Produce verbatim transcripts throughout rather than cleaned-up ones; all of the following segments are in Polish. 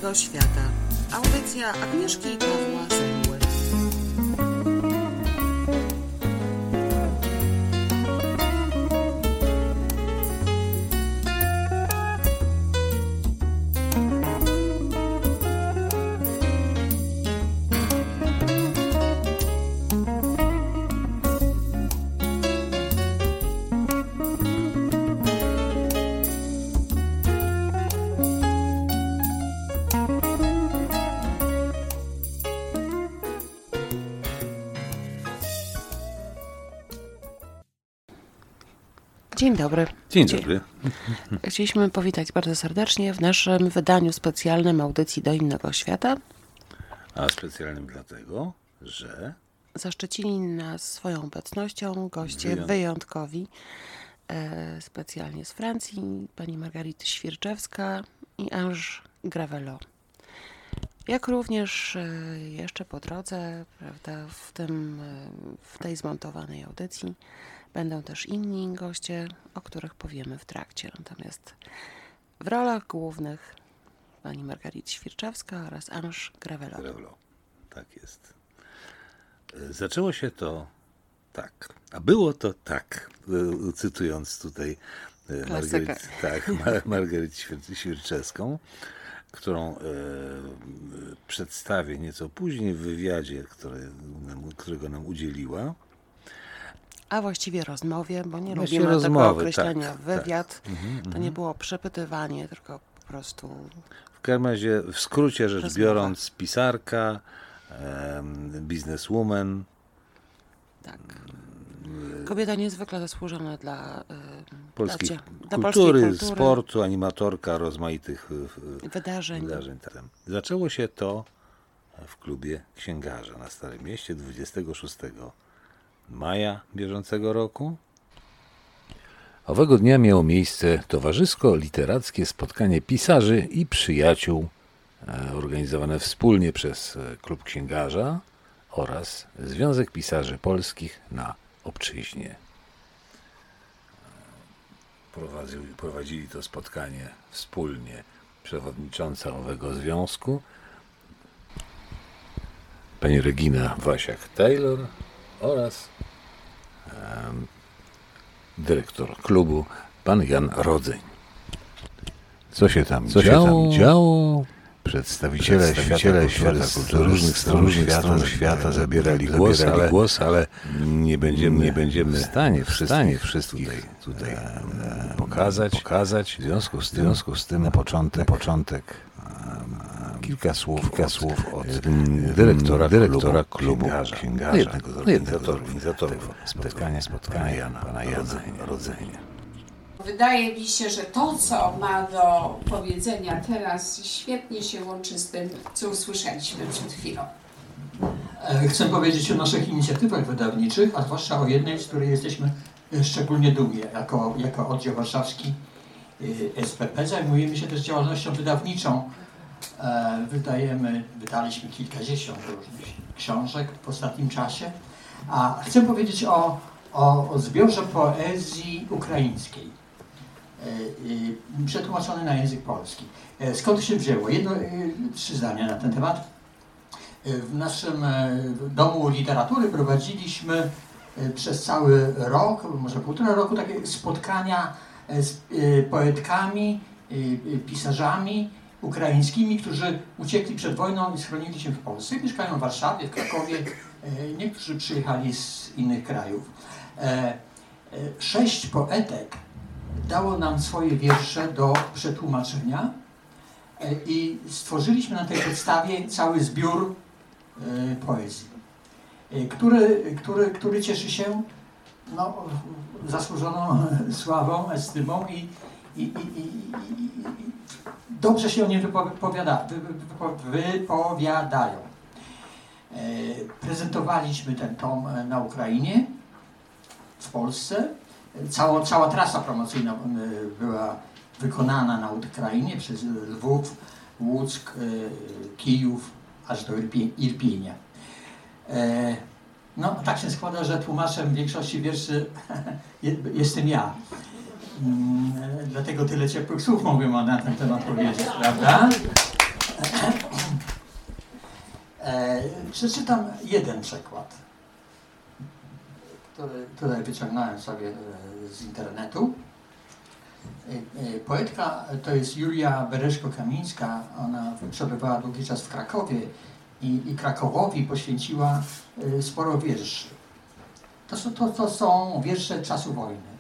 innego świata. Audycja Agnieszki i Pawła Zemły. Dzień dobry. Dzień dobry. Chcieliśmy powitać bardzo serdecznie w naszym wydaniu specjalnym audycji Do Innego Świata. A specjalnym dlatego, że zaszczycili nas swoją obecnością goście Wyjąt... wyjątkowi, e, specjalnie z Francji, pani Margarita Świerczewska i Ange Gravelot. Jak również e, jeszcze po drodze, prawda, w, tym, e, w tej zmontowanej audycji będą też inni goście, o których powiemy w trakcie. Natomiast w rolach głównych pani Margarita Świerczewska oraz Ange Gravelot. Gravelot. Tak jest. Zaczęło się to tak, a było to tak, cytując tutaj Margarit, tak, Margaritę Świerczewską, którą e, przedstawię nieco później w wywiadzie, który, którego nam udzieliła. A właściwie rozmowie, bo nie Właściwie lubimy rozmowy, tego określenia tak, wywiad. Tak. Mhm, to nie było przepytywanie, tylko po prostu... W każdym razie, w skrócie rzecz rozmowa. biorąc, pisarka, um, bizneswoman. Tak. Kobieta niezwykle zasłużona dla, Polskiej dla, kultury, dla polskiej kultury, sportu, animatorka rozmaitych wydarzeń. wydarzeń. Zaczęło się to w klubie Księgarza na Starym Mieście dwudziestego szóstego maja bieżącego roku. Owego dnia miało miejsce towarzysko-literackie spotkanie pisarzy i przyjaciół organizowane wspólnie przez Klub Księgarza oraz Związek Pisarzy Polskich na Obczyźnie. Prowadzili, prowadzili to spotkanie wspólnie przewodnicząca owego związku pani Regina Wasiak-Taylor oraz um, dyrektor klubu, pan Jan Rodzeń. Co się tam Co działo? Się tam działo? Przedstawiciele, Przedstawiciele świata, świata kultury, różnych stron świata, świata zabierali głos, zabierali ale, głos, ale nie będziemy, nie będziemy w stanie, w stanie wszystkich tutaj, tutaj e, pokazać, pokazać. W związku z tym, w związku z tym na początek, na początek e, kilka słów, kilka od, słów od dyrektora, dyrektora klubu Księgarza, Księgarza jednego z organizatorów spotkania, spotkania Jana, pana Jana Rodzenia. Wydaje mi się, że to, co ma do powiedzenia teraz, świetnie się łączy z tym, co usłyszeliśmy przed chwilą. Chcę powiedzieć o naszych inicjatywach wydawniczych, a zwłaszcza o jednej, z której jesteśmy szczególnie dumni. Jako, jako oddział warszawski S P P zajmujemy się też działalnością wydawniczą. Wydajemy, wydaliśmy kilkadziesiąt różnych książek w ostatnim czasie. A chcę powiedzieć o, o, o zbiorze poezji ukraińskiej. Przetłumaczony na język polski. Skąd to się wzięło? Jedno, trzy zdania na ten temat. W naszym domu literatury prowadziliśmy przez cały rok, może półtora roku, takie spotkania z poetkami, pisarzami ukraińskimi, którzy uciekli przed wojną i schronili się w Polsce. Mieszkają w Warszawie, w Krakowie, niektórzy przyjechali z innych krajów. Sześć poetek dało nam swoje wiersze do przetłumaczenia i stworzyliśmy na tej podstawie cały zbiór poezji, który, który, który cieszy się no, zasłużoną sławą, estymą i, i, i, i, i dobrze się o nim wypowiada, wypowiadają. Prezentowaliśmy ten tom na Ukrainie, w Polsce. Cała, cała trasa promocyjna była wykonana na Ukrainie przez Lwów, Łuck, Kijów, aż do Irpienia. No, tak się składa, że tłumaczem większości wierszy jestem ja. Dlatego tyle ciepłych słów mogłem na ten temat powiedzieć, prawda? E, przeczytam jeden przykład, który tutaj wyciągnąłem sobie z internetu. Poetka to jest Julia Bereszko-Kamińska. Ona przebywała długi czas w Krakowie i, i Krakowowi poświęciła sporo wierszy. To są, to, to są wiersze czasu wojny.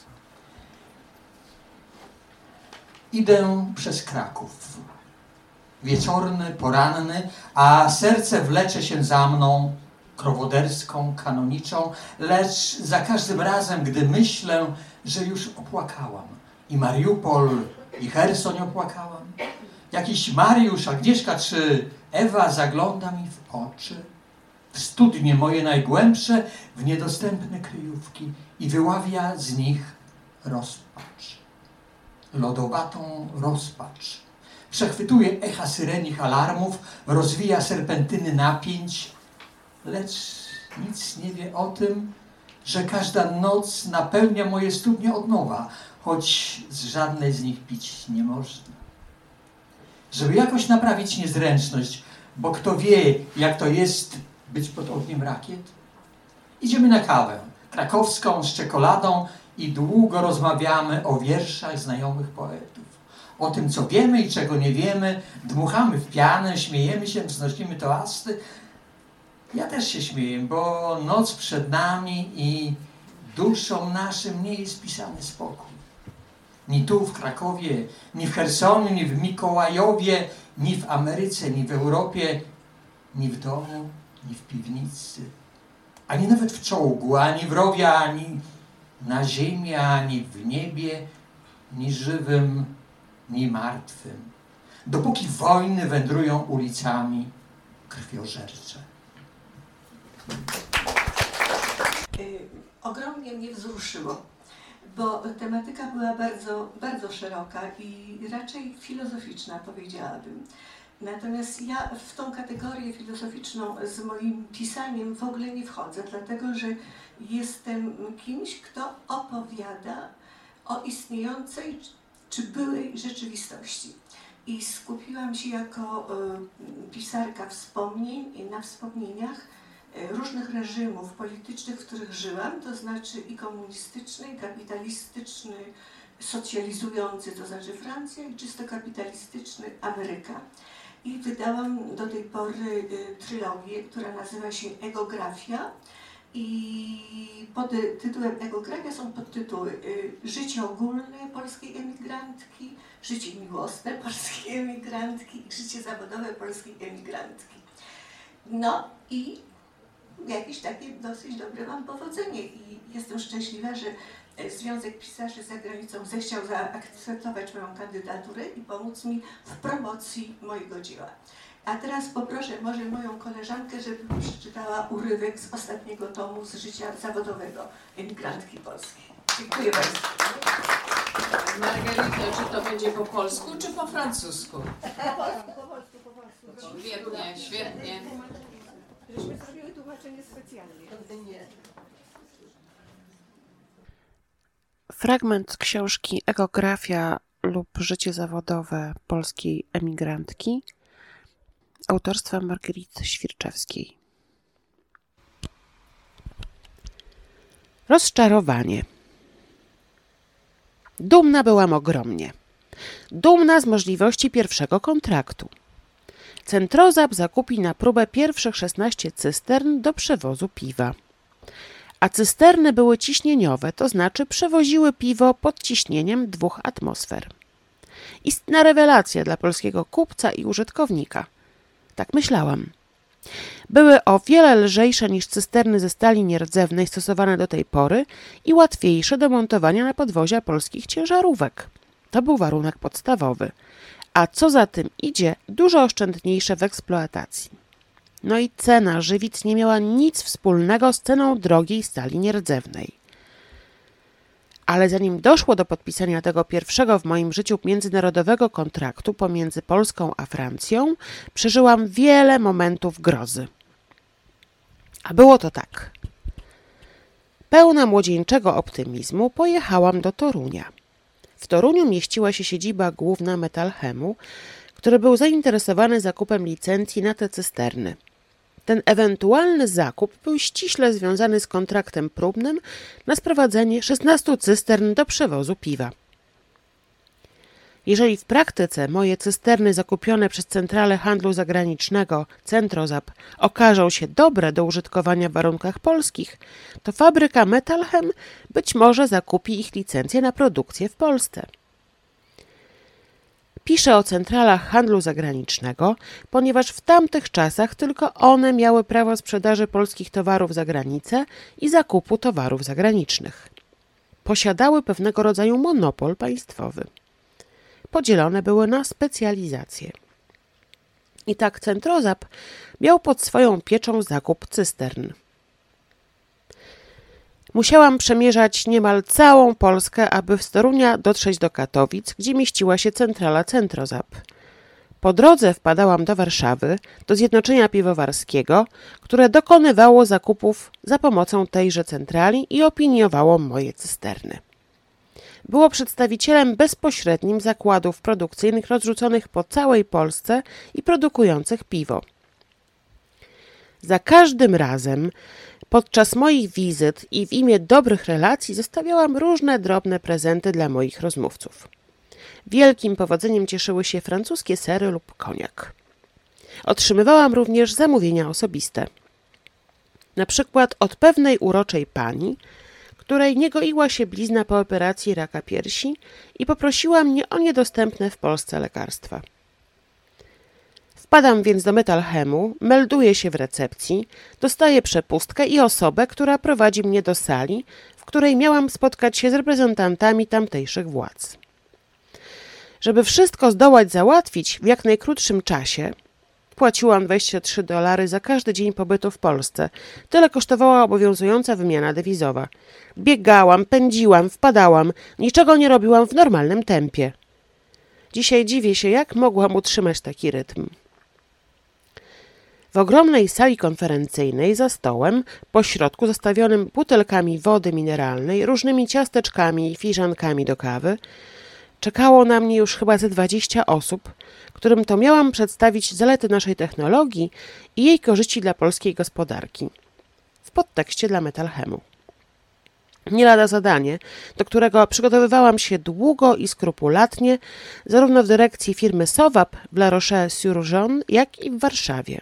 Idę przez Kraków, wieczorny, poranny, a serce wlecze się za mną, krowoderską, kanoniczą, lecz za każdym razem, gdy myślę, że już opłakałam i Mariupol, i Cherson opłakałam, jakiś Mariusz, Agnieszka czy Ewa zagląda mi w oczy, w studnie moje najgłębsze, w niedostępne kryjówki i wyławia z nich rozpacz. Lodowatą rozpacz. Przechwytuje echa syrenich alarmów, rozwija serpentyny napięć, lecz nic nie wie o tym, że każda noc napełnia moje studnie od nowa, choć z żadnej z nich pić nie można. Żeby jakoś naprawić niezręczność, bo kto wie, jak to jest być pod ogniem rakiet, idziemy na kawę krakowską z czekoladą i długo rozmawiamy o wierszach znajomych poetów. O tym, co wiemy i czego nie wiemy, dmuchamy w pianę, śmiejemy się, wznosimy toasty. Ja też się śmieję, bo noc przed nami i duszą naszym nie jest pisany spokój. Ni tu w Krakowie, ni w Chersonie, ni w Mikołajowie, ni w Ameryce, ni w Europie, ni w domu, ni w piwnicy, ani nawet w czołgu, ani w rowie, ani na ziemi, ani w niebie, ni żywym, ni martwym. Dopóki wojny wędrują ulicami krwiożercze. Ogromnie mnie wzruszyło, bo tematyka była bardzo, bardzo szeroka i raczej filozoficzna, powiedziałabym. Natomiast ja w tą kategorię filozoficzną z moim pisaniem w ogóle nie wchodzę, dlatego że jestem kimś, kto opowiada o istniejącej czy byłej rzeczywistości. I skupiłam się jako y, pisarka wspomnień na wspomnieniach y, różnych reżimów politycznych, w których żyłam, to znaczy i komunistyczny, i kapitalistyczny, socjalizujący, to znaczy Francja, i czysto kapitalistyczny Ameryka. I wydałam do tej pory y, trylogię, która nazywa się Egografia. I pod tytułem Egografia są podtytuły y, Życie ogólne polskiej emigrantki, Życie miłosne polskiej emigrantki i Życie zawodowe polskiej emigrantki. No i jakieś takie dosyć dobre mam powodzenie i jestem szczęśliwa, że Związek Pisarzy za Granicą zechciał zaakceptować moją kandydaturę i pomóc mi w promocji mojego dzieła. A teraz poproszę może moją koleżankę, żeby przeczytała urywek z ostatniego tomu z życia zawodowego emigrantki polskiej. Dziękuję bardzo. Margarita, czy to będzie po polsku, czy po francusku? Po polsku, po polsku, po polsku. Świetnie, świetnie. Żeśmy zrobiły tłumaczenie specjalnie. Fragment książki Egografia lub Życie zawodowe polskiej emigrantki autorstwa Margarity Świerczewskiej. Rozczarowanie. Dumna byłam ogromnie. Dumna z możliwości pierwszego kontraktu. Centrozap zakupi na próbę pierwszych szesnaście cystern do przewozu piwa. A cysterny były ciśnieniowe, to znaczy przewoziły piwo pod ciśnieniem dwóch atmosfer. Istna rewelacja dla polskiego kupca i użytkownika. Tak myślałam. Były o wiele lżejsze niż cysterny ze stali nierdzewnej stosowane do tej pory i łatwiejsze do montowania na podwozia polskich ciężarówek. To był warunek podstawowy. A co za tym idzie, dużo oszczędniejsze w eksploatacji. No i cena żywic nie miała nic wspólnego z ceną drogiej stali nierdzewnej. Ale zanim doszło do podpisania tego pierwszego w moim życiu międzynarodowego kontraktu pomiędzy Polską a Francją, przeżyłam wiele momentów grozy. A było to tak. Pełna młodzieńczego optymizmu pojechałam do Torunia. W Toruniu mieściła się siedziba główna Metalchemu, który był zainteresowany zakupem licencji na te cysterny. Ten ewentualny zakup był ściśle związany z kontraktem próbnym na sprowadzenie szesnastu cystern do przewozu piwa. Jeżeli w praktyce moje cysterny zakupione przez Centralę Handlu Zagranicznego Centrozap okażą się dobre do użytkowania w warunkach polskich, to fabryka Metalchem być może zakupi ich licencję na produkcję w Polsce. Piszę o centralach handlu zagranicznego, ponieważ w tamtych czasach tylko one miały prawo sprzedaży polskich towarów za granicę i zakupu towarów zagranicznych. Posiadały pewnego rodzaju monopol państwowy. Podzielone były na specjalizacje. I tak Centrozap miał pod swoją pieczą zakup cystern. Musiałam przemierzać niemal całą Polskę, aby z Torunia dotrzeć do Katowic, gdzie mieściła się centrala Centrozap. Po drodze wpadałam do Warszawy, do Zjednoczenia Piwowarskiego, które dokonywało zakupów za pomocą tejże centrali i opiniowało moje cysterny. Było przedstawicielem bezpośrednim zakładów produkcyjnych rozrzuconych po całej Polsce i produkujących piwo. Za każdym razem podczas moich wizyt i w imię dobrych relacji zostawiałam różne drobne prezenty dla moich rozmówców. Wielkim powodzeniem cieszyły się francuskie sery lub koniak. Otrzymywałam również zamówienia osobiste. Na przykład od pewnej uroczej pani, której nie goiła się blizna po operacji raka piersi i poprosiła mnie o niedostępne w Polsce lekarstwa. Wpadam więc do Metalchemu, melduję się w recepcji, dostaję przepustkę i osobę, która prowadzi mnie do sali, w której miałam spotkać się z reprezentantami tamtejszych władz. Żeby wszystko zdołać załatwić w jak najkrótszym czasie, płaciłam dwadzieścia trzy dolary za każdy dzień pobytu w Polsce. Tyle kosztowała obowiązująca wymiana dewizowa. Biegałam, pędziłam, wpadałam, niczego nie robiłam w normalnym tempie. Dzisiaj dziwię się, jak mogłam utrzymać taki rytm. W ogromnej sali konferencyjnej za stołem, po środku zastawionym butelkami wody mineralnej, różnymi ciasteczkami i filiżankami do kawy, czekało na mnie już chyba ze dwadzieścia osób, którym to miałam przedstawić zalety naszej technologii i jej korzyści dla polskiej gospodarki. W podtekście dla Metalchemu. Nie lada zadanie, do którego przygotowywałam się długo i skrupulatnie, zarówno w dyrekcji firmy Sowap w La Roche-sur-Yon, jak i w Warszawie.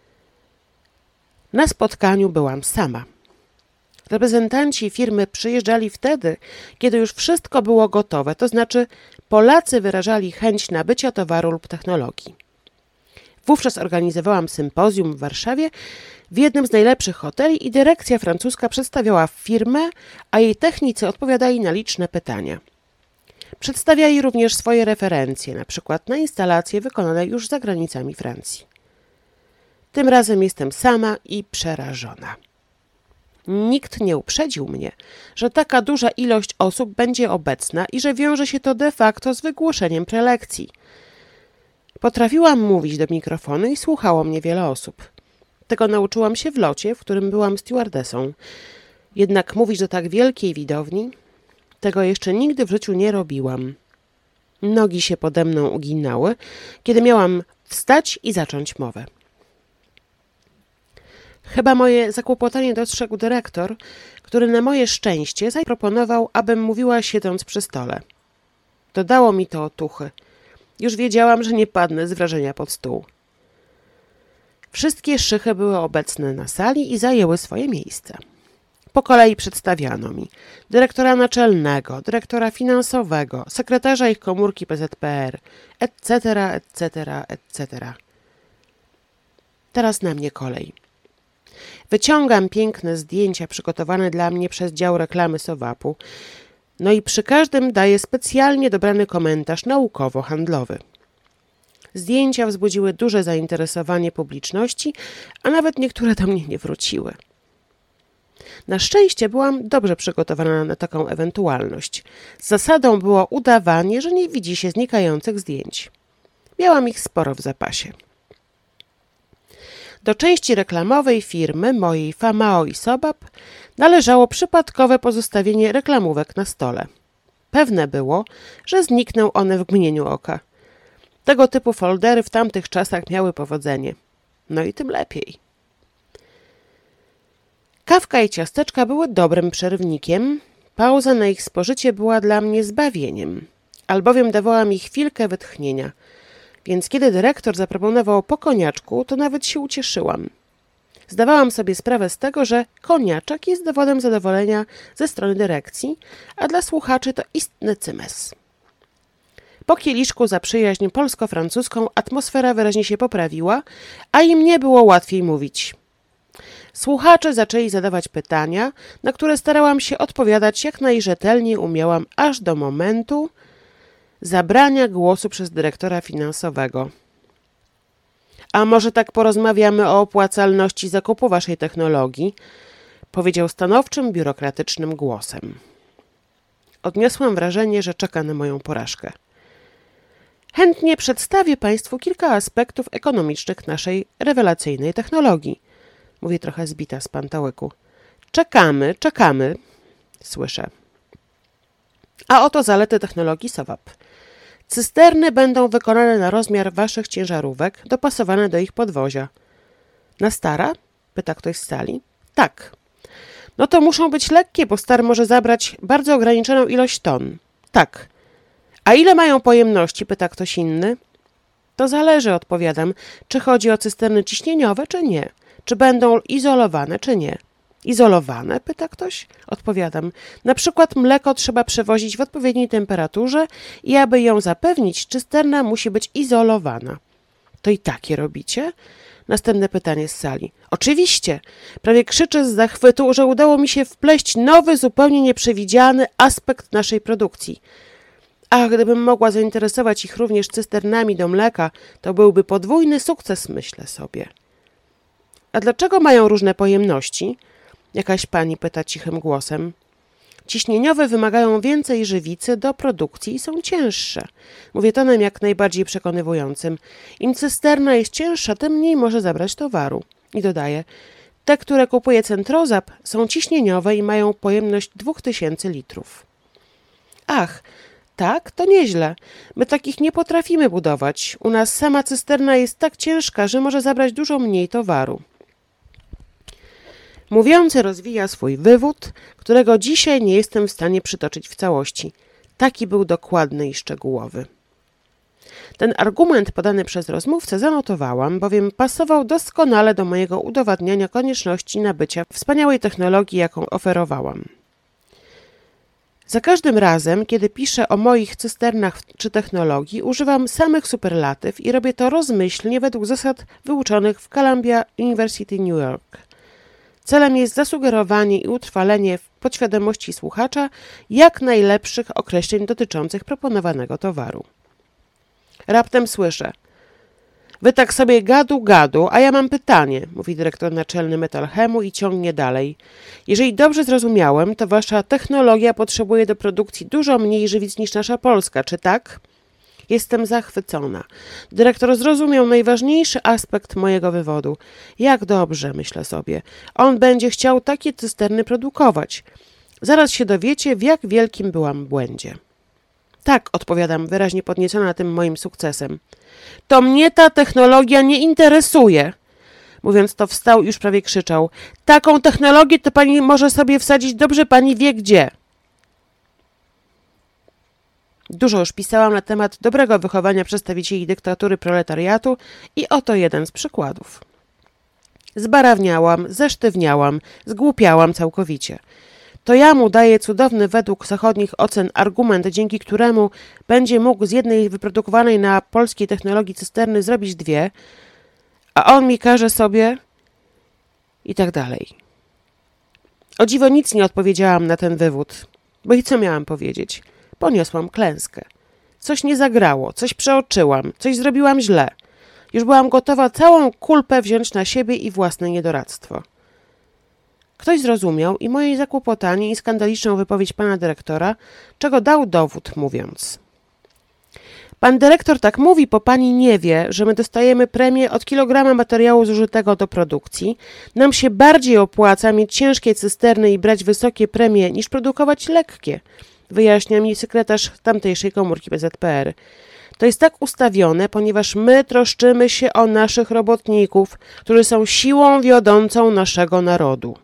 Na spotkaniu byłam sama. Reprezentanci firmy przyjeżdżali wtedy, kiedy już wszystko było gotowe, to znaczy Polacy wyrażali chęć nabycia towaru lub technologii. Wówczas organizowałam sympozjum w Warszawie w jednym z najlepszych hoteli i dyrekcja francuska przedstawiała firmę, a jej technicy odpowiadali na liczne pytania. Przedstawiali również swoje referencje, na przykład na instalacje wykonane już za granicami Francji. Tym razem jestem sama i przerażona. Nikt nie uprzedził mnie, że taka duża ilość osób będzie obecna i że wiąże się to de facto z wygłoszeniem prelekcji. Potrafiłam mówić do mikrofonu i słuchało mnie wiele osób. Tego nauczyłam się w locie, w którym byłam stewardessą. Jednak mówić do tak wielkiej widowni, tego jeszcze nigdy w życiu nie robiłam. Nogi się pode mną uginały, kiedy miałam wstać i zacząć mowę. Chyba moje zakłopotanie dostrzegł dyrektor, który na moje szczęście zaproponował, abym mówiła siedząc przy stole. Dodało mi to otuchy. Już wiedziałam, że nie padnę z wrażenia pod stół. Wszystkie szychy były obecne na sali i zajęły swoje miejsca. Po kolei przedstawiano mi dyrektora naczelnego, dyrektora finansowego, sekretarza ich komórki P Z P R, et cetera, et cetera, et cetera. Teraz na mnie kolej. Wyciągam piękne zdjęcia przygotowane dla mnie przez dział reklamy Sowapu, no i przy każdym daję specjalnie dobrany komentarz naukowo-handlowy. Zdjęcia wzbudziły duże zainteresowanie publiczności, a nawet niektóre do mnie nie wróciły. Na szczęście byłam dobrze przygotowana na taką ewentualność. Zasadą było udawanie, że nie widzi się znikających zdjęć. Miałam ich sporo w zapasie. Do części reklamowej firmy mojej Famao i Sobap należało przypadkowe pozostawienie reklamówek na stole. Pewne było, że znikną one w mgnieniu oka. Tego typu foldery w tamtych czasach miały powodzenie. No i tym lepiej. Kawka i ciasteczka były dobrym przerwnikiem. Pauza na ich spożycie była dla mnie zbawieniem, albowiem dawała mi chwilkę wytchnienia. Więc kiedy dyrektor zaproponował po koniaczku, to nawet się ucieszyłam. Zdawałam sobie sprawę z tego, że koniaczek jest dowodem zadowolenia ze strony dyrekcji, a dla słuchaczy to istny cymes. Po kieliszku za przyjaźń polsko-francuską atmosfera wyraźnie się poprawiła, a im nie było łatwiej mówić. Słuchacze zaczęli zadawać pytania, na które starałam się odpowiadać jak najrzetelniej umiałam, aż do momentu zabrania głosu przez dyrektora finansowego. A może tak porozmawiamy o opłacalności zakupu waszej technologii? Powiedział stanowczym, biurokratycznym głosem. Odniosłam wrażenie, że czeka na moją porażkę. Chętnie przedstawię państwu kilka aspektów ekonomicznych naszej rewelacyjnej technologii. Mówię trochę zbita z pantałyku. Czekamy, czekamy, słyszę. A oto zalety technologii SOWAP. Cysterny będą wykonane na rozmiar waszych ciężarówek, dopasowane do ich podwozia. Na stara? Pyta ktoś z sali. Tak. No to muszą być lekkie, bo star może zabrać bardzo ograniczoną ilość ton. Tak. A ile mają pojemności? Pyta ktoś inny. To zależy, odpowiadam, czy chodzi o cysterny ciśnieniowe, czy nie. Czy będą izolowane, czy nie. Izolowane? Pyta ktoś. Odpowiadam. Na przykład mleko trzeba przewozić w odpowiedniej temperaturze i aby ją zapewnić, cysterna musi być izolowana. To i takie robicie? Następne pytanie z sali. Oczywiście. Prawie krzyczę z zachwytu, że udało mi się wpleść nowy, zupełnie nieprzewidziany aspekt naszej produkcji. A gdybym mogła zainteresować ich również cysternami do mleka, to byłby podwójny sukces, myślę sobie. A dlaczego mają różne pojemności? Jakaś pani pyta cichym głosem. Ciśnieniowe wymagają więcej żywicy do produkcji i są cięższe. Mówię tonem jak najbardziej przekonywującym. Im cysterna jest cięższa, tym mniej może zabrać towaru. I dodaje, te, które kupuje Centrozap, są ciśnieniowe i mają pojemność dwa tysiące litrów. Ach, tak, to nieźle. My takich nie potrafimy budować. U nas sama cysterna jest tak ciężka, że może zabrać dużo mniej towaru. Mówiący rozwija swój wywód, którego dzisiaj nie jestem w stanie przytoczyć w całości. Taki był dokładny i szczegółowy. Ten argument podany przez rozmówcę zanotowałam, bowiem pasował doskonale do mojego udowadniania konieczności nabycia wspaniałej technologii, jaką oferowałam. Za każdym razem, kiedy piszę o moich cysternach czy technologii, używam samych superlatyw i robię to rozmyślnie według zasad wyuczonych w Columbia University New York. Celem jest zasugerowanie i utrwalenie w podświadomości słuchacza jak najlepszych określeń dotyczących proponowanego towaru. Raptem słyszę. Wy tak sobie gadu gadu, a ja mam pytanie, mówi dyrektor naczelny Metalchemu i ciągnie dalej. Jeżeli dobrze zrozumiałem, to wasza technologia potrzebuje do produkcji dużo mniej żywic niż nasza polska, czy tak? Jestem zachwycona. Dyrektor zrozumiał najważniejszy aspekt mojego wywodu. Jak dobrze, myślę sobie. On będzie chciał takie cysterny produkować. Zaraz się dowiecie, w jak wielkim byłam błędzie. Tak, odpowiadam, wyraźnie podniecona tym moim sukcesem. To mnie ta technologia nie interesuje. Mówiąc to wstał i już prawie krzyczał. Taką technologię to pani może sobie wsadzić dobrze pani wie gdzie. Dużo już pisałam na temat dobrego wychowania przedstawicieli dyktatury proletariatu i oto jeden z przykładów. Zbarawniałam, zesztywniałam, zgłupiałam całkowicie. To ja mu daję cudowny według zachodnich ocen argument, dzięki któremu będzie mógł z jednej wyprodukowanej na polskiej technologii cysterny zrobić dwie, a on mi każe sobie i tak dalej. O dziwo nic nie odpowiedziałam na ten wywód, bo i co miałam powiedzieć? Poniosłam klęskę. Coś nie zagrało, coś przeoczyłam, coś zrobiłam źle. Już byłam gotowa całą kulpę wziąć na siebie i własne niedoradztwo. Ktoś zrozumiał i moje zakłopotanie i skandaliczną wypowiedź pana dyrektora, czego dał dowód, mówiąc. Pan dyrektor tak mówi, bo pani nie wie, że my dostajemy premię od kilograma materiału zużytego do produkcji. Nam się bardziej opłaca mieć ciężkie cysterny i brać wysokie premie, niż produkować lekkie, wyjaśnia mi sekretarz tamtejszej komórki P Z P R. To jest tak ustawione, ponieważ my troszczymy się o naszych robotników, którzy są siłą wiodącą naszego narodu.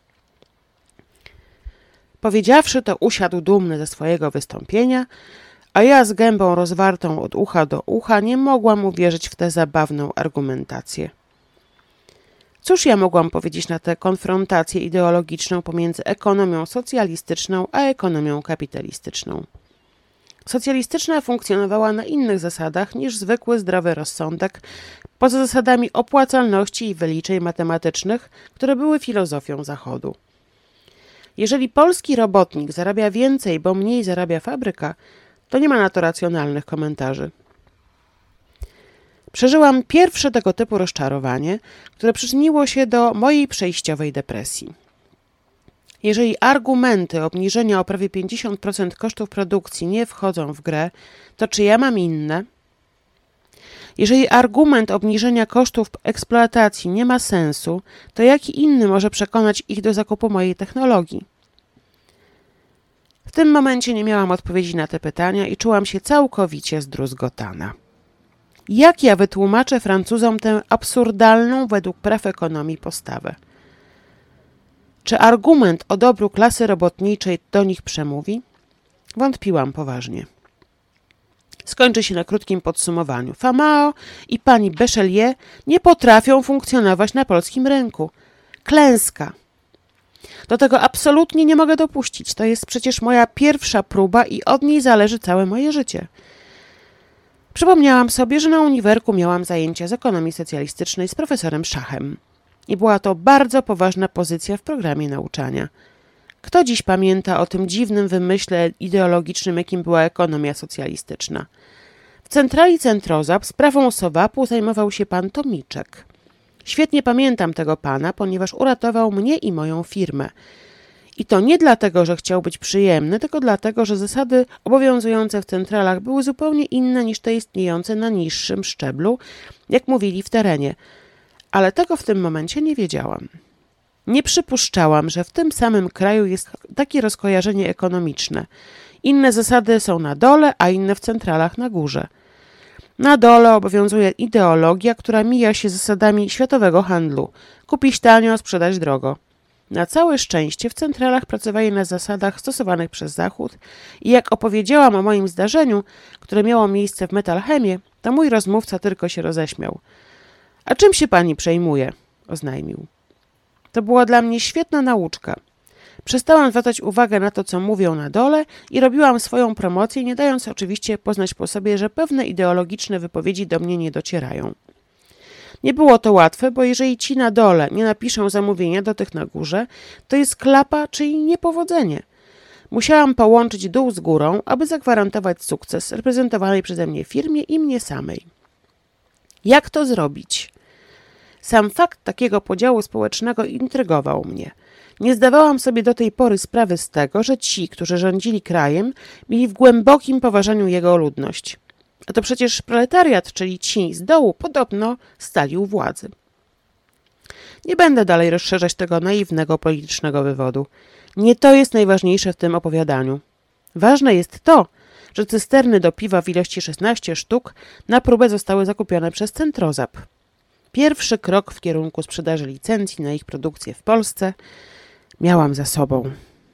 Powiedziawszy to, usiadł dumny ze swojego wystąpienia, a ja z gębą rozwartą od ucha do ucha nie mogłam uwierzyć w tę zabawną argumentację. Cóż ja mogłam powiedzieć na tę konfrontację ideologiczną pomiędzy ekonomią socjalistyczną a ekonomią kapitalistyczną? Socjalistyczna funkcjonowała na innych zasadach niż zwykły zdrowy rozsądek, poza zasadami opłacalności i wyliczeń matematycznych, które były filozofią Zachodu. Jeżeli polski robotnik zarabia więcej, bo mniej zarabia fabryka, to nie ma na to racjonalnych komentarzy. Przeżyłam pierwsze tego typu rozczarowanie, które przyczyniło się do mojej przejściowej depresji. Jeżeli argumenty obniżenia o prawie pięćdziesiąt procent kosztów produkcji nie wchodzą w grę, to czy ja mam inne? Jeżeli argument obniżenia kosztów eksploatacji nie ma sensu, to jaki inny może przekonać ich do zakupu mojej technologii? W tym momencie nie miałam odpowiedzi na te pytania i czułam się całkowicie zdruzgotana. Jak ja wytłumaczę Francuzom tę absurdalną według praw ekonomii postawę? Czy argument o dobru klasy robotniczej do nich przemówi? Wątpiłam poważnie. Skończy się na krótkim podsumowaniu. Famao i pani Bechelier nie potrafią funkcjonować na polskim rynku. Klęska. Do tego absolutnie nie mogę dopuścić. To jest przecież moja pierwsza próba i od niej zależy całe moje życie. Przypomniałam sobie, że na uniwerku miałam zajęcia z ekonomii socjalistycznej z profesorem Szachem. I była to bardzo poważna pozycja w programie nauczania. Kto dziś pamięta o tym dziwnym wymyśle ideologicznym, jakim była ekonomia socjalistyczna? W centrali Centrozap sprawą Sowapu zajmował się pan Tomiczek. Świetnie pamiętam tego pana, ponieważ uratował mnie i moją firmę. I to nie dlatego, że chciał być przyjemny, tylko dlatego, że zasady obowiązujące w centralach były zupełnie inne niż te istniejące na niższym szczeblu, jak mówili w terenie. Ale tego w tym momencie nie wiedziałam. Nie przypuszczałam, że w tym samym kraju jest takie rozkojarzenie ekonomiczne. Inne zasady są na dole, a inne w centralach na górze. Na dole obowiązuje ideologia, która mija się z zasadami światowego handlu. Kupić tanio, sprzedać drogo. Na całe szczęście w centralach pracowali na zasadach stosowanych przez Zachód i jak opowiedziałam o moim zdarzeniu, które miało miejsce w Metalchemie, to mój rozmówca tylko się roześmiał. A czym się pani przejmuje? Oznajmił. To była dla mnie świetna nauczka. Przestałam zwracać uwagę na to, co mówią na dole i robiłam swoją promocję, nie dając oczywiście poznać po sobie, że pewne ideologiczne wypowiedzi do mnie nie docierają. Nie było to łatwe, bo jeżeli ci na dole nie napiszą zamówienia do tych na górze, to jest klapa, czyli niepowodzenie. Musiałam połączyć dół z górą, aby zagwarantować sukces reprezentowanej przeze mnie firmie i mnie samej. Jak to zrobić? Sam fakt takiego podziału społecznego intrygował mnie. Nie zdawałam sobie do tej pory sprawy z tego, że ci, którzy rządzili krajem, mieli w głębokim poważaniu jego ludność. A to przecież proletariat, czyli ci z dołu, podobno stali u władzy. Nie będę dalej rozszerzać tego naiwnego politycznego wywodu. Nie to jest najważniejsze w tym opowiadaniu. Ważne jest to, że cysterny do piwa w ilości szesnaście sztuk na próbę zostały zakupione przez Centrozap. Pierwszy krok w kierunku sprzedaży licencji na ich produkcję w Polsce miałam za sobą.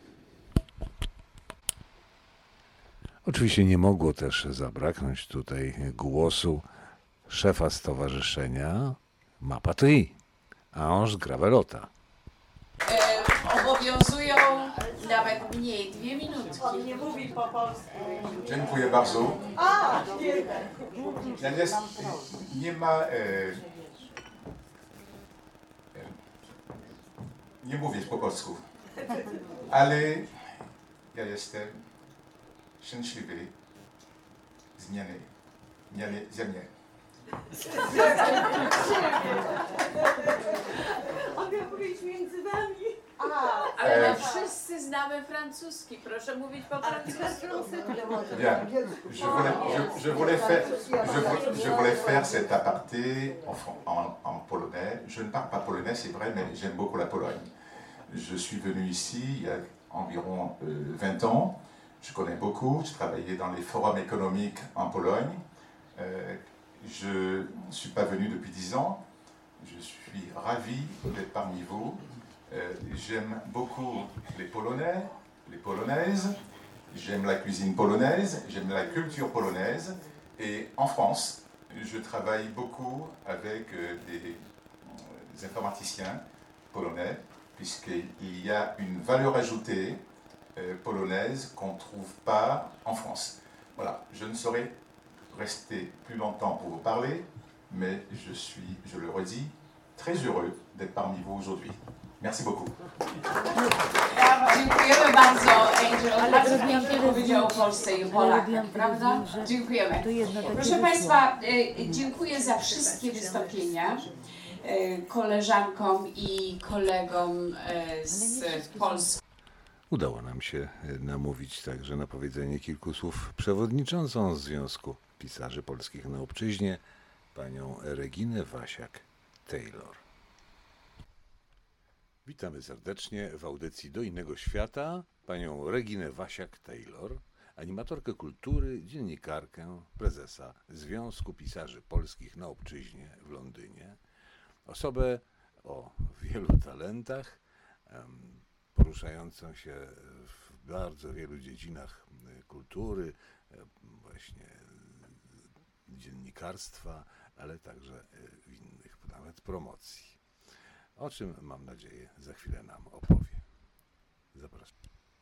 Oczywiście nie mogło też zabraknąć tutaj głosu szefa stowarzyszenia Mapa Tri, Ange Gravelota. E, obowiązują nawet mniej, dwie minutki. On nie mówi po polsku. Dziękuję bardzo. A, nie. Natomiast nie ma... E, nie mówię po polsku, ale ja jestem szczęśliwy zmiany, zmiany ze mnie. On miał powiedzieć między nami. Ale my wszyscy znamy francuski, proszę mówić po francusku. Bien, je voulais, je, je voulais faire, je, vou- je voulais faire cet aparté en, fran- en, en polonais. Je ne parle pas polonais, c'est vrai, mais j'aime beaucoup la Pologne. Je suis venu ici il y a environ euh, vingt ans. Je connais beaucoup. Je travaillais dans les forums économiques en Pologne. Euh, je ne suis pas venu depuis dix ans. Je suis ravi d'être parmi vous. Euh, j'aime beaucoup les Polonais, les Polonaises. J'aime la cuisine polonaise, j'aime la culture polonaise. Et en France, je travaille beaucoup avec euh, des, des informaticiens polonais, puisqu'il y a une valeur ajoutée euh, polonaise qu'on ne trouve pas en France. Voilà, je ne saurais rester plus longtemps pour vous parler, mais je suis, je le redis, très heureux d'être parmi vous aujourd'hui. Merci beaucoup. Dziękujemy bardzo, Angel. Bardzo pięknie powiedział o Polsce i o Polakach, prawda? Dziękujemy. Proszę Państwa, dziękuję za wszystkie wystąpienia koleżankom i kolegom z Polski. Udało nam się namówić także na powiedzenie kilku słów przewodniczącą Związku Pisarzy Polskich na Obczyźnie, panią Reginę Wasiak-Taylor. Witamy serdecznie w audycji Do Innego Świata panią Reginę Wasiak-Taylor, animatorkę kultury, dziennikarkę, prezesa Związku Pisarzy Polskich na Obczyźnie w Londynie, osobę o wielu talentach, poruszającą się w bardzo wielu dziedzinach kultury, właśnie dziennikarstwa, ale także w innych, nawet promocji. O czym, mam nadzieję, za chwilę nam opowie. Zapraszam.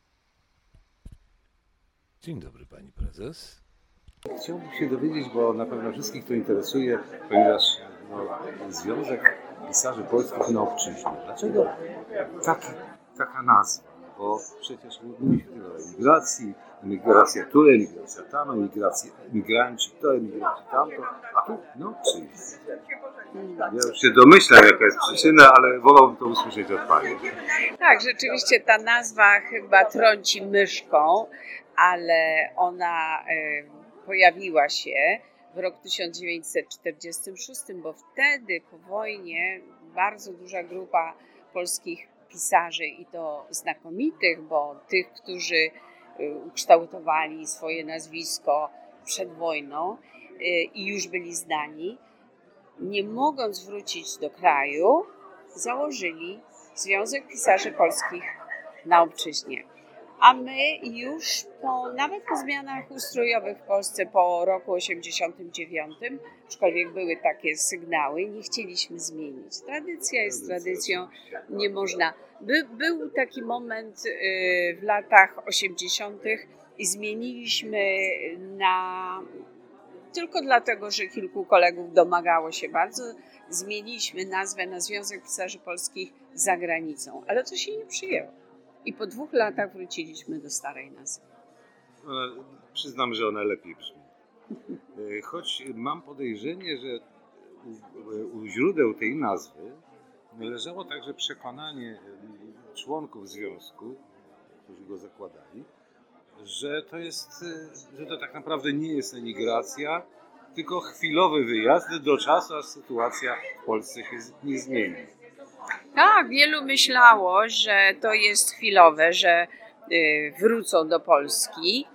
Dzień dobry, pani prezes. Chciałbym się dowiedzieć, bo na pewno wszystkich to interesuje, ponieważ no, Związek Pisarzy Polskich na Obczyźnie. Dlaczego taki, taka nazwa? Bo przecież mówi się tyle o emigracji, emigracja tu, emigracja tam, emigracja, emigranci to, emigranci tamto, a tu na Obczyźnie. Ja już się domyślam, jaka jest przyczyna, ale wolałbym to usłyszeć od pani. Tak, rzeczywiście ta nazwa chyba trąci myszką, ale ona e, pojawiła się w roku tysiąc dziewięćset czterdziestym szóstym, bo wtedy po wojnie bardzo duża grupa polskich pisarzy i to znakomitych, bo tych, którzy ukształtowali swoje nazwisko przed wojną i już byli znani, nie mogąc wrócić do kraju, założyli Związek Pisarzy Polskich na Obczyźnie. A my już po, nawet po zmianach ustrojowych w Polsce po roku osiemdziesiątym dziewiątym, aczkolwiek były takie sygnały, nie chcieliśmy zmienić. Tradycja jest tradycją, nie można. By, był taki moment y, w latach osiemdziesiątych i zmieniliśmy na... Tylko dlatego, że kilku kolegów domagało się bardzo, zmieniliśmy nazwę na Związek Pisarzy Polskich za granicą, ale to się nie przyjęło. I po dwóch latach wróciliśmy do starej nazwy. No, przyznam, że ona lepiej brzmi. Choć mam podejrzenie, że u, u źródeł tej nazwy leżało także przekonanie członków związku, którzy go zakładali, że to jest, że to tak naprawdę nie jest emigracja, tylko chwilowy wyjazd do czasu, aż sytuacja w Polsce się nie zmieni. Tak, wielu myślało, że to jest chwilowe, że wrócą do Polski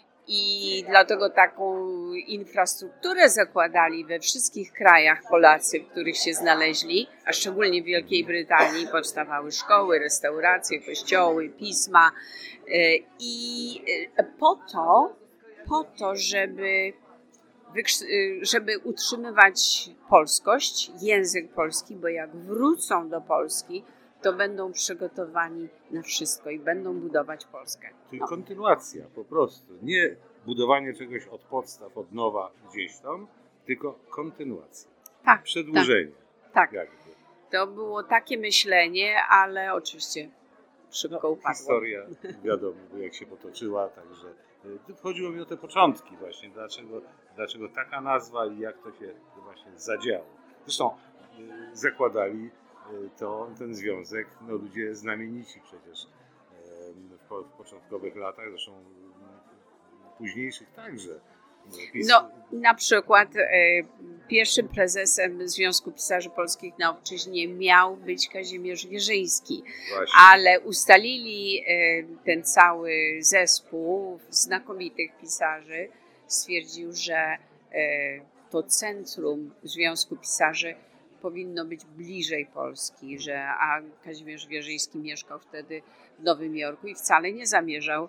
i dlatego taką infrastrukturę zakładali we wszystkich krajach Polacy, w których się znaleźli, a szczególnie w Wielkiej Brytanii powstawały szkoły, restauracje, kościoły, pisma i po to, po to, żeby żeby utrzymywać polskość, język polski, bo jak wrócą do Polski, to będą przygotowani na wszystko i będą budować Polskę. Czyli no. Kontynuacja po prostu. Nie budowanie czegoś od podstaw, od nowa gdzieś tam, tylko kontynuacja. Tak. Przedłużenie. Tak. tak. To było takie myślenie, ale oczywiście szybko no, upadło. Historia wiadomo, jak się potoczyła, także chodziło mi o te początki właśnie, dlaczego, dlaczego taka nazwa i jak to się właśnie zadziało. Zresztą zakładali to, ten związek no, ludzie znamienici przecież w, w początkowych latach, zresztą późniejszych także. PiS... No na przykład e, pierwszym prezesem Związku Pisarzy Polskich na Obczyźnie miał być Kazimierz Wierzyński, Właśnie. ale ustalili e, ten cały zespół znakomitych pisarzy, stwierdził, że e, to centrum Związku Pisarzy powinno być bliżej Polski, że a Kazimierz Wierzyński mieszkał wtedy w Nowym Jorku i wcale nie zamierzał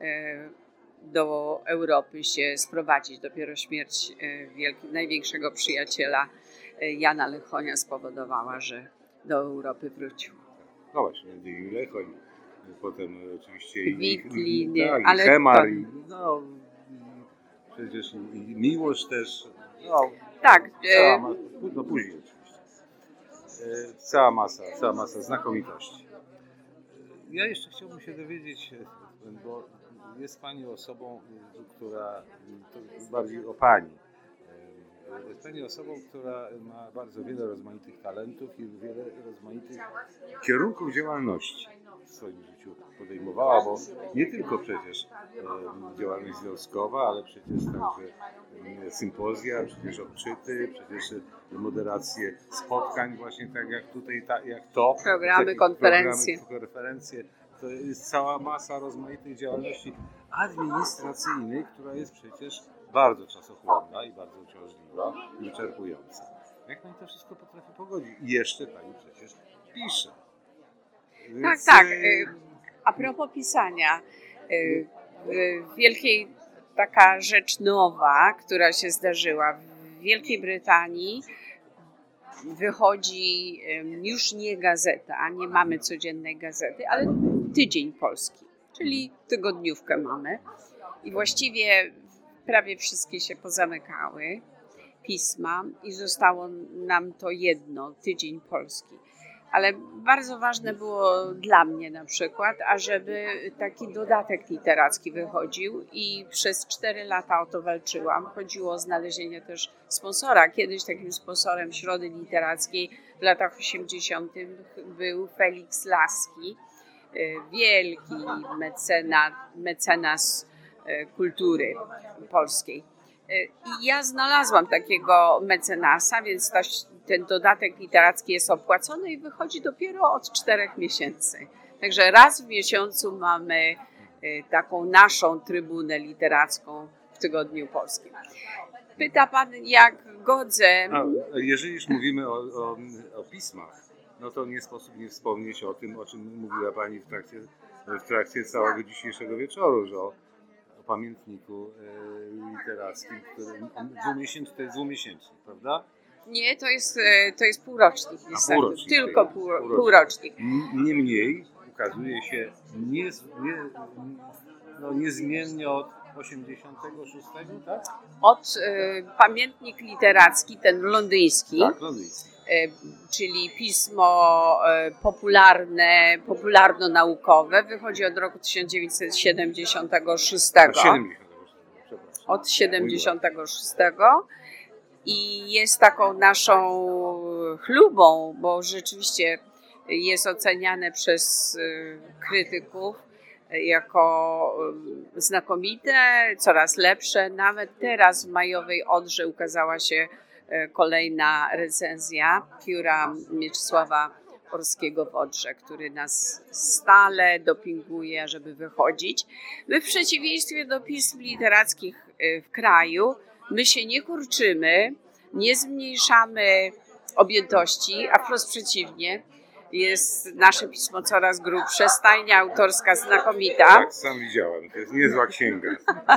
do Europy się sprowadzić. Dopiero śmierć wielki, największego przyjaciela Jana Lechonia spowodowała, że do Europy wrócił. No właśnie, i Lechoń, potem oczywiście i, Wiklin, i, tak, ale i Hemar, to... i, no, przecież i Miłosz też. No, tak. Cała masa, no później oczywiście. Cała masa, cała masa znakomitości. Ja jeszcze chciałbym się dowiedzieć, bo jest Pani osobą, która, to bardziej o Pani, jest Pani osobą, która ma bardzo wiele rozmaitych talentów i wiele rozmaitych kierunków działalności w swoim życiu podejmowała, bo nie tylko przecież działalność związkowa, ale przecież także sympozja, przecież odczyty, przecież moderacje spotkań właśnie tak jak tutaj, tak jak to. Programy, konferencje. Programy, konferencje. To jest cała masa rozmaitych działalności administracyjnych, która jest przecież bardzo czasochłonna i bardzo uciążliwa i wyczerpująca. Jak Pani to wszystko potrafi pogodzić? I jeszcze Pani przecież pisze. Więc... Tak, tak. A propos pisania, w Wielkiej taka rzecz nowa, która się zdarzyła w Wielkiej Brytanii, wychodzi już nie gazeta, nie mamy codziennej gazety, ale Tydzień Polski, czyli tygodniówkę mamy i właściwie prawie wszystkie się pozamykały, pisma i zostało nam to jedno, Tydzień Polski. Ale bardzo ważne było dla mnie na przykład, ażeby taki dodatek literacki wychodził i przez cztery lata o to walczyłam. Chodziło o znalezienie też sponsora. Kiedyś takim sponsorem Środy Literackiej w latach osiemdziesiątych był Felix Laski, wielki mecenas, mecenas kultury polskiej. I ja znalazłam takiego mecenasa, więc ta, ten dodatek literacki jest opłacony i wychodzi dopiero od czterech miesięcy. Także raz w miesiącu mamy taką naszą trybunę literacką w Tygodniu Polskim. Pyta Pan, jak godzę... A, jeżeli już mówimy o, o, o pismach, no to nie sposób nie wspomnieć o tym, o czym mówiła Pani w trakcie, w trakcie całego dzisiejszego wieczoru, że o, o pamiętniku e, literackim, który dwumiesięczny, to jest dwumiesięczny, prawda? Nie, to jest, to jest półrocznik. A, półrocznik tylko pół, półrocznik. półrocznik. Niemniej ukazuje się nie, nie, no, niezmiennie od osiemdziesiątego szóstego, tak? Od y, pamiętnik literacki, ten londyński. Tak, londyński. Y, czyli pismo y, popularne, popularno-naukowe, wychodzi od roku tysiąc dziewięćset siedemdziesiątego szóstego. Od siedemdziesiątego szóstego, Od siedemdziesiątego szóstego. I jest taką naszą chlubą, bo rzeczywiście jest oceniane przez y, krytyków jako znakomite, coraz lepsze. Nawet teraz w Majowej Odrze ukazała się kolejna recenzja pióra Mieczysława Orskiego w Odrze, który nas stale dopinguje, żeby wychodzić. My w przeciwieństwie do pism literackich w kraju, my się nie kurczymy, nie zmniejszamy objętości, a wprost przeciwnie. Jest nasze pismo coraz grubsze, stajnia autorska znakomita. Tak, sam widziałem, to jest niezła księga.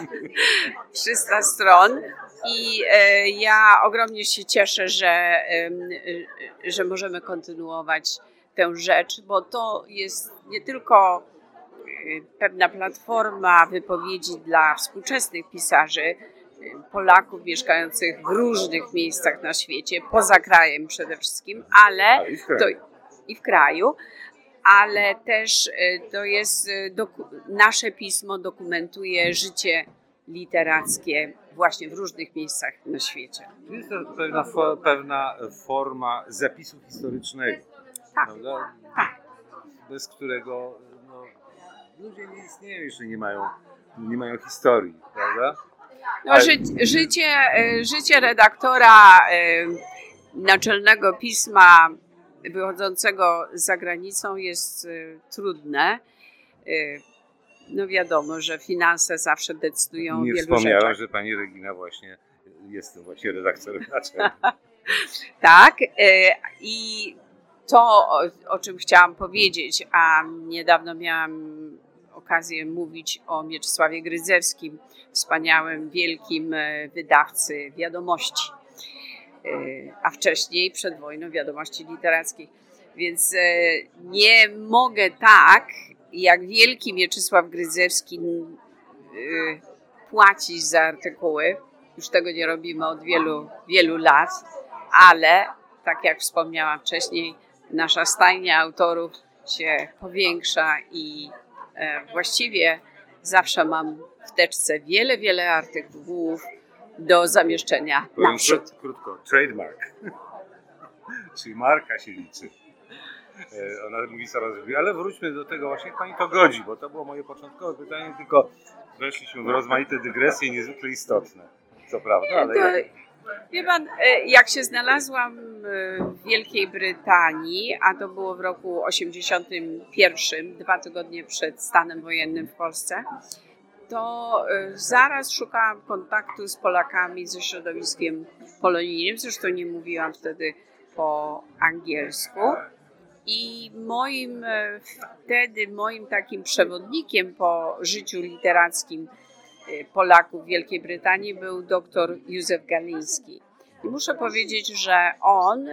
trzysta stron i e, ja ogromnie się cieszę, że, e, że możemy kontynuować tę rzecz, bo to jest nie tylko pewna platforma wypowiedzi dla współczesnych pisarzy, Polaków mieszkających w różnych miejscach na świecie, poza krajem przede wszystkim, ale to i w kraju, ale też to jest, nasze pismo dokumentuje życie literackie właśnie w różnych miejscach na świecie. Jest to pewna, pewna forma zapisu historycznego, tak, prawda? Tak. Bez którego no, ludzie nie istnieją, jeśli nie mają, nie mają historii, prawda? No, Ale... ży, życie, życie redaktora naczelnego pisma wychodzącego za granicą jest y, trudne. Y, no wiadomo, że finanse zawsze decydują o Nie wielu wspomniałem, rzeczach. że pani Regina właśnie jestem właśnie redaktorem naczelnym. Tak, i to, o, o czym chciałam powiedzieć, a niedawno miałam okazję mówić o Mieczysławie Grydzewskim, wspaniałym, wielkim wydawcy wiadomości, a wcześniej przed wojną wiadomości literackich. Więc nie mogę tak, jak wielki Mieczysław Grydzewski, płacić za artykuły. Już tego nie robimy od wielu, wielu lat, ale tak jak wspomniałam wcześniej, nasza stajnia autorów się powiększa i właściwie zawsze mam w teczce wiele, wiele artykułów do zamieszczenia naprzód. Krótko, trademark, czyli marka się liczy. Ona mówi coraz lepiej, ale wróćmy do tego właśnie, jak pani to godzi, bo to było moje początkowe pytanie, tylko weszliśmy w rozmaite dygresje niezwykle istotne. Co prawda, ale... To, wie pan, jak się znalazłam w Wielkiej Brytanii, a to było w roku osiemdziesiątym pierwszym, dwa tygodnie przed stanem wojennym w Polsce, to zaraz szukałam kontaktu z Polakami, ze środowiskiem polonijnym. Zresztą nie mówiłam wtedy po angielsku. I moim wtedy, moim takim przewodnikiem po życiu literackim Polaków w Wielkiej Brytanii był doktor Józef Galiński. I muszę powiedzieć, że on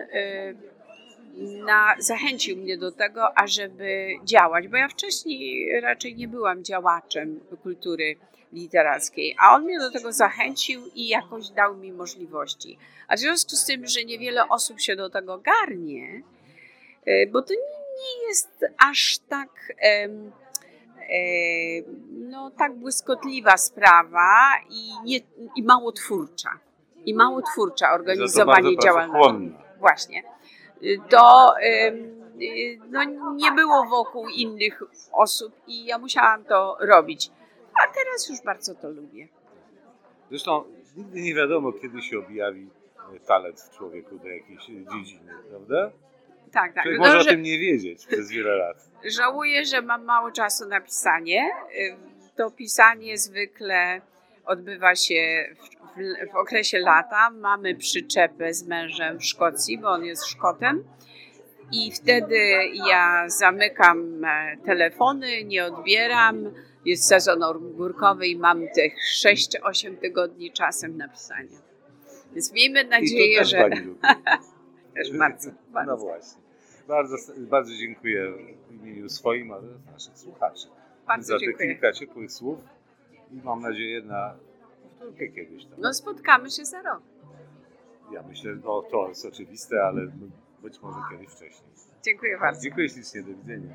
na, zachęcił mnie do tego, ażeby działać, bo ja wcześniej raczej nie byłam działaczem kultury literackiej, a on mnie do tego zachęcił i jakoś dał mi możliwości. A w związku z tym, że niewiele osób się do tego garnie, bo to nie jest aż tak, e, e, no, tak błyskotliwa sprawa i, nie, i mało twórcza. I mało twórcza organizowanie działalności. Właśnie. To e, no, nie było wokół innych osób i ja musiałam to robić. A teraz już bardzo to lubię. Zresztą nigdy nie wiadomo, kiedy się objawi talent w człowieku do jakiejś dziedziny, prawda? Tak, tak. Człowiek No, może że... o tym nie wiedzieć przez wiele lat. Żałuję, że mam mało czasu na pisanie. To pisanie zwykle odbywa się w, w, w okresie lata. Mamy przyczepę z mężem w Szkocji, bo on jest Szkotem. I wtedy ja zamykam telefony, nie odbieram. Jest sezon ogórkowy i mam tych sześć osiem tygodni czasem na pisanie. Więc miejmy nadzieję, też że... też bardzo, bardzo. No właśnie. Bardzo, bardzo dziękuję w imieniu swoim, ale naszych słuchaczy. Bardzo za te dziękuję. kilka ciepłych słów i mam nadzieję na powtórkę kiedyś tam. No spotkamy się za rok. Ja myślę, no to jest oczywiste, ale być może kiedyś wcześniej. Dziękuję bardzo. Dziękuję ślicznie, do widzenia.